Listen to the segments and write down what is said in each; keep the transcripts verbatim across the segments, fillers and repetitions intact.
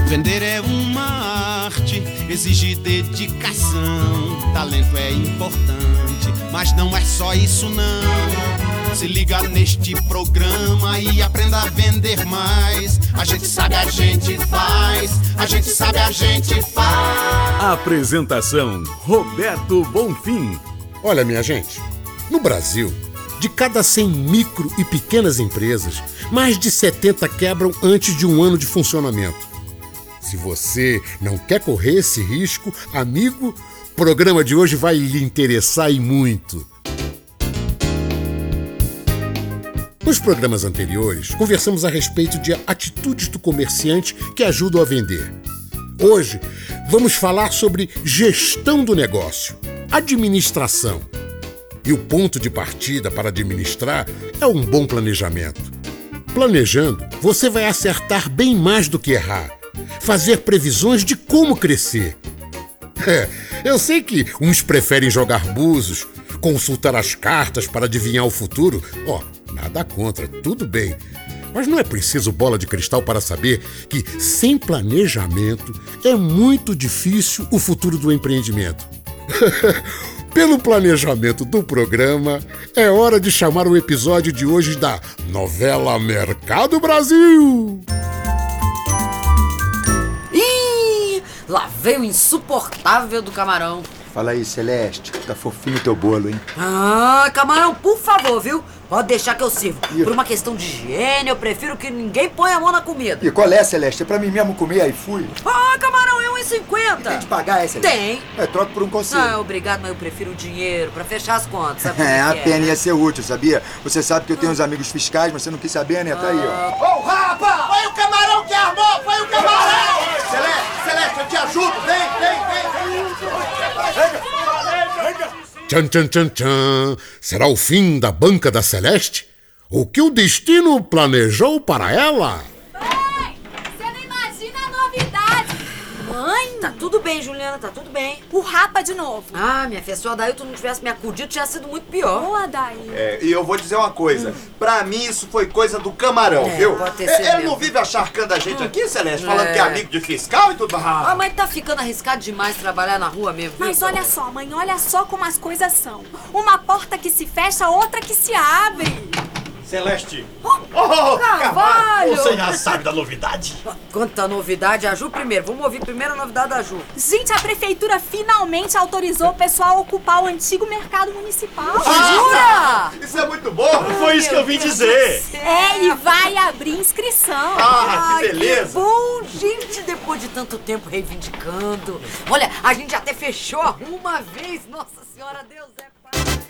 Vender é uma arte, exige dedicação. Talento é importante, mas não é só isso não. Se liga neste programa e aprenda a vender mais. A gente sabe, a gente faz. A gente sabe, a gente faz. Apresentação: Roberto Bonfim. Olha, minha gente, no Brasil, de cada cem micro e pequenas empresas, mais de setenta quebram antes de um ano de funcionamento. Se você não quer correr esse risco, amigo, o programa de hoje vai lhe interessar e muito. Nos programas anteriores, conversamos a respeito de atitudes do comerciante que ajudam a vender. Hoje, vamos falar sobre gestão do negócio, administração. E o ponto de partida para administrar é um bom planejamento. Planejando, você vai acertar bem mais do que errar. Fazer previsões de como crescer. É, eu sei que uns preferem jogar búzios, consultar as cartas para adivinhar o futuro. Ó, oh, nada contra, tudo bem. Mas não é preciso bola de cristal para saber que, sem planejamento, é muito difícil o futuro do empreendimento. Pelo planejamento do programa, é hora de chamar o episódio de hoje da novela Mercado Brasil. Lá veio o insuportável do camarão. Fala aí, Celeste. Tá fofinho o teu bolo, hein? Ah, camarão, por favor, viu? Pode deixar que eu sirvo. E... Por uma questão de higiene, eu prefiro que ninguém ponha a mão na comida. E qual é, Celeste? É pra mim mesmo comer, aí fui. Ah, camarão, é um e cinquenta. Tem de pagar, é, Celeste? Tem. É, troca por um conselho. Ah, obrigado, mas eu prefiro o dinheiro pra fechar as contas, sabe? É, a que pena é, ia ser útil, sabia? Você sabe que eu tenho uns amigos fiscais, mas você não quis saber, né? Tá aí, ó. Ô, oh, rapa! Foi o camarão que armou! Foi o camarão! Celeste, Celeste, eu te ajudo! Vem, vem, vem! Venga! Tchan, tchan, tchan, tchan. Será o fim da banca da Celeste? O que o destino planejou para ela? Mãe, você não imagina a novidade. Mãe? Tá tudo bem, Juliana, tá tudo bem. O rapa de novo. Ah, minha filha, se o Adailton não tivesse me acudido, tinha sido muito pior. Ô, Adailton. É, e eu vou dizer uma coisa. Hum. Pra mim, isso foi coisa do camarão, é, viu? Pode ter é, sido ele mesmo. não vive acharcando a gente hum. aqui, Celeste, falando é. que é amigo de fiscal e tudo mais. Ah, mas tá ficando arriscado demais trabalhar na rua mesmo, viu? Mas olha só, mãe, olha só como as coisas são. Uma porta que se fecha, outra que se abre. Celeste! Oh, oh, Carvalho! Você já sabe da novidade? Quanta novidade, a Ju primeiro. Vamos ouvir primeiro a novidade da Ju. Gente, a prefeitura finalmente autorizou o pessoal a ocupar o antigo mercado municipal. Ah, jura? Isso é muito bom! Ah, foi isso que eu vim Deus dizer! É, e vai abrir inscrição. Ah, que beleza! Que bom, gente, depois de tanto tempo reivindicando. Olha, a gente até fechou uma vez. Nossa Senhora, Deus é pai.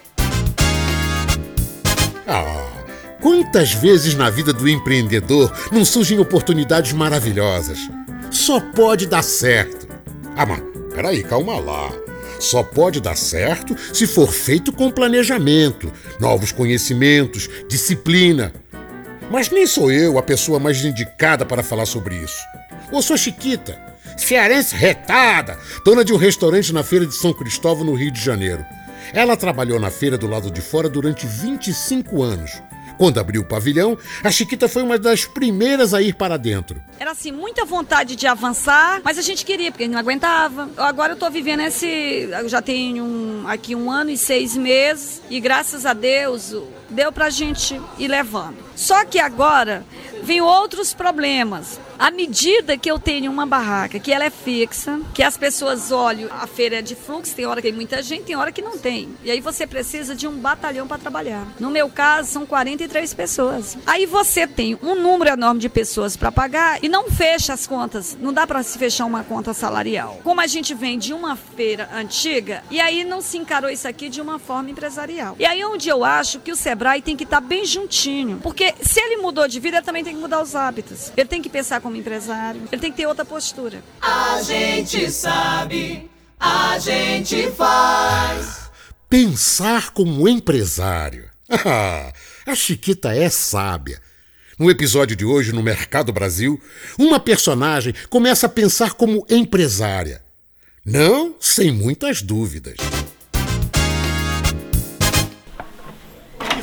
Ah... Quantas vezes na vida do empreendedor não surgem oportunidades maravilhosas? Só pode dar certo. Ah, mas peraí, calma lá. Só pode dar certo se for feito com planejamento, novos conhecimentos, disciplina. Mas nem sou eu a pessoa mais indicada para falar sobre isso. Eu sou Chiquita, cearense retada, dona de um restaurante na Feira de São Cristóvão, no Rio de Janeiro. Ela trabalhou na feira do lado de fora durante vinte e cinco anos. Quando abriu o pavilhão, a Chiquita foi uma das primeiras a ir para dentro. Era assim, muita vontade de avançar, mas a gente queria, porque a gente não aguentava. Agora eu tô vivendo esse... Eu já tenho um, aqui um ano e seis meses e graças a Deus deu pra gente ir levando. Só que agora vem outros problemas. À medida que eu tenho uma barraca, que ela é fixa, que as pessoas olham, a feira é de fluxo, tem hora que tem muita gente, tem hora que não tem. E aí você precisa de um batalhão para trabalhar. No meu caso, são quarenta e três pessoas. Aí você tem um número enorme de pessoas para pagar e não fecha as contas. Não dá para se fechar uma conta salarial. Como a gente vem de uma feira antiga, e aí não se encarou isso aqui de uma forma empresarial. E aí onde eu acho que o Sebrae tem que estar bem juntinho. Porque se ele mudou de vida, ele também tem que mudar os hábitos. Ele tem que pensar como empresário, ele tem que ter outra postura. A gente sabe, a gente faz. Pensar como empresário. A Chiquita é sábia. No episódio de hoje, no Mercado Brasil, uma personagem começa a pensar como empresária. Não sem muitas dúvidas.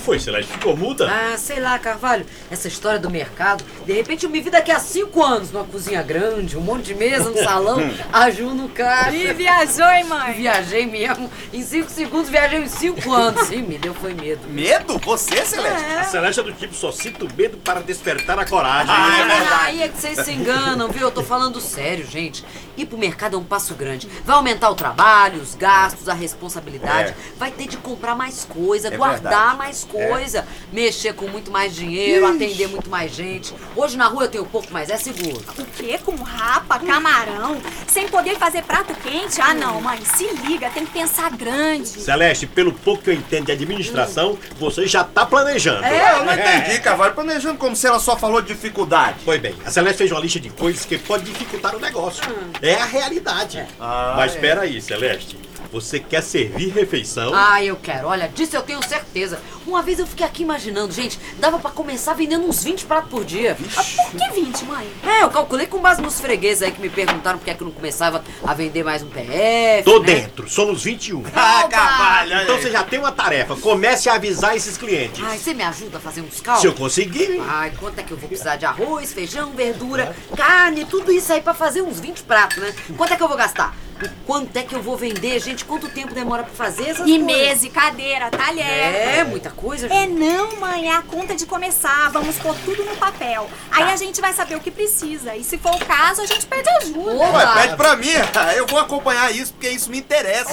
foi, Celeste? Ficou muda? Ah, sei lá, Carvalho. Essa história do mercado, de repente eu me vi daqui a cinco anos numa cozinha grande, um monte de mesa no salão, a Ju no caixa. E viajou, hein, mãe? Viajei mesmo. Em cinco segundos viajei em cinco anos. Sim, me deu foi medo. Medo? Você, Celeste? É. A Celeste é do tipo, só sinto medo para despertar a coragem. Ah, é verdade. Aí é que vocês se enganam, viu? Eu tô falando sério, gente. Ir pro mercado é um passo grande. Vai aumentar o trabalho, os gastos, a responsabilidade. É. Vai ter de comprar mais coisa, É guardar verdade. mais coisa, mexer com muito mais dinheiro, atender muito mais gente. Hoje na rua eu tenho pouco, mas é seguro. O quê? Com rapa, camarão, sem poder fazer prato quente? Ah, não, mãe, se liga, tem que pensar grande. Celeste, pelo pouco que eu entendo de administração, você já tá planejando. É, eu não entendi, Carvalho. Planejando como se ela só falou de dificuldade. Pois bem, a Celeste fez uma lista de coisas que pode dificultar o negócio. É a realidade. Ah, Mas é. espera aí, Celeste. Você quer servir refeição? Ah, eu quero. Olha, disso eu tenho certeza. Uma vez eu fiquei aqui imaginando, gente, dava pra começar vendendo uns vinte pratos por dia. Ah, por que vinte, mãe? É, eu calculei com base nos fregueses aí que me perguntaram por que é que eu não começava a vender mais um P F, Tô né? dentro, somos vinte e um. Ah, Carvalho, olha Então aí. você já tem uma tarefa, comece a avisar esses clientes. Ai, você me ajuda a fazer uns cálculos? Se eu conseguir. Ai, quanto é que eu vou precisar de arroz, feijão, verdura, carne, tudo isso aí pra fazer uns vinte pratos, né? Quanto é que eu vou gastar? O quanto é que eu vou vender, gente? Quanto tempo demora pra fazer essas E coisas? mesa, e cadeira, talher. É, muita coisa, É gente. não, mãe, é a conta de começar. Vamos pôr tudo no papel. Aí a gente vai saber o que precisa. E se for o caso, a gente pede ajuda. Oba! Ué, pede pra mim. Eu vou acompanhar isso porque isso me interessa.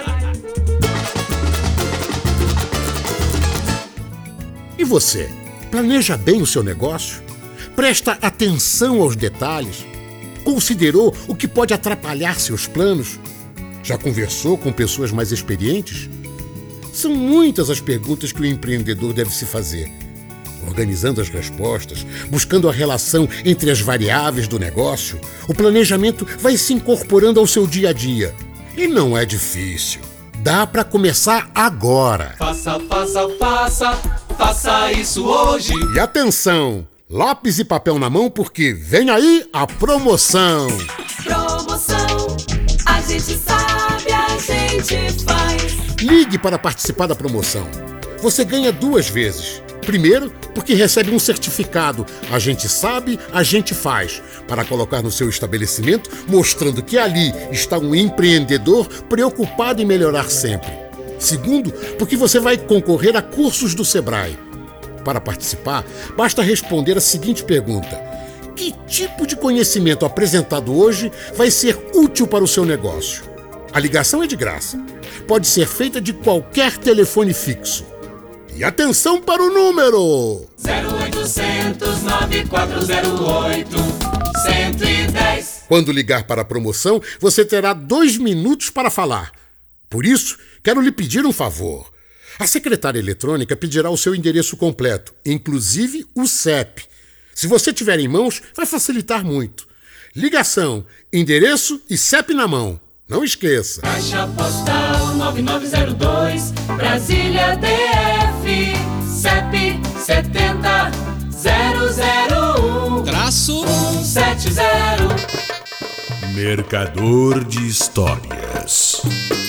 E você? Planeja bem o seu negócio? Presta atenção aos detalhes? Considerou o que pode atrapalhar seus planos? Já conversou com pessoas mais experientes? São muitas as perguntas que o empreendedor deve se fazer. Organizando as respostas, buscando a relação entre as variáveis do negócio, o planejamento vai se incorporando ao seu dia a dia. E não é difícil. Dá para começar agora. Faça, faça, faça, faça isso hoje. E atenção! Lápis e papel na mão porque vem aí a promoção! Promoção, a gente sabe, a gente faz. Ligue para participar da promoção. Você ganha duas vezes. Primeiro, porque recebe um certificado A Gente Sabe, A Gente Faz, para colocar no seu estabelecimento, mostrando que ali está um empreendedor preocupado em melhorar sempre. Segundo, porque você vai concorrer a cursos do Sebrae. Para participar, basta responder a seguinte pergunta: que tipo de conhecimento apresentado hoje vai ser útil para o seu negócio? A ligação é de graça. Pode ser feita de qualquer telefone fixo. E atenção para o número! zero oitocentos, nove quatro zero oito, cento e dez. Quando ligar para a promoção, você terá dois minutos para falar. Por isso, quero lhe pedir um favor. A secretária eletrônica pedirá o seu endereço completo, inclusive o C E P. Se você tiver em mãos, vai facilitar muito. Ligação, endereço e C E P na mão. Não esqueça. Caixa postal nove nove zero dois, Brasília D F, C E P setenta zero zero um, traço cento e setenta. Mercador de Histórias.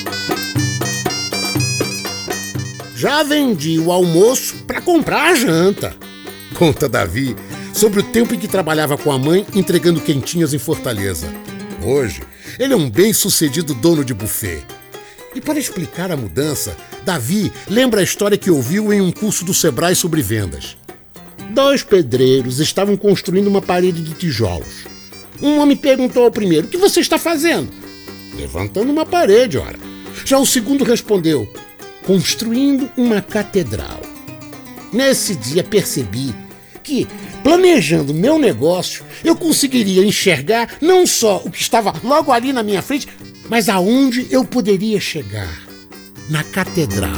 Já vendi o almoço para comprar a janta. Conta Davi sobre o tempo em que trabalhava com a mãe entregando quentinhas em Fortaleza. Hoje, ele é um bem-sucedido dono de buffet. E para explicar a mudança, Davi lembra a história que ouviu em um curso do Sebrae sobre vendas. Dois pedreiros estavam construindo uma parede de tijolos. Um homem perguntou ao primeiro: "O que você está fazendo?" "Levantando uma parede, ora." Já o segundo respondeu: "Construindo uma catedral." Nesse dia percebi que, planejando meu negócio, eu conseguiria enxergar não só o que estava logo ali na minha frente, mas aonde eu poderia chegar. Na catedral.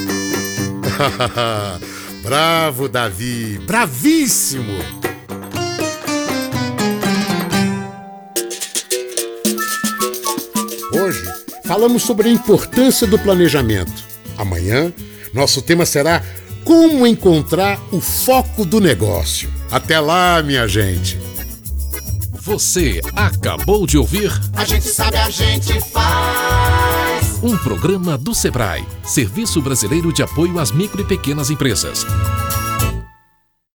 Bravo, Davi! Bravíssimo! Hoje, falamos sobre a importância do planejamento. Amanhã, nosso tema será como encontrar o foco do negócio. Até lá, minha gente! Você acabou de ouvir A gente sabe, a gente faz. Um programa do Sebrae, Serviço Brasileiro de Apoio às Micro e Pequenas Empresas.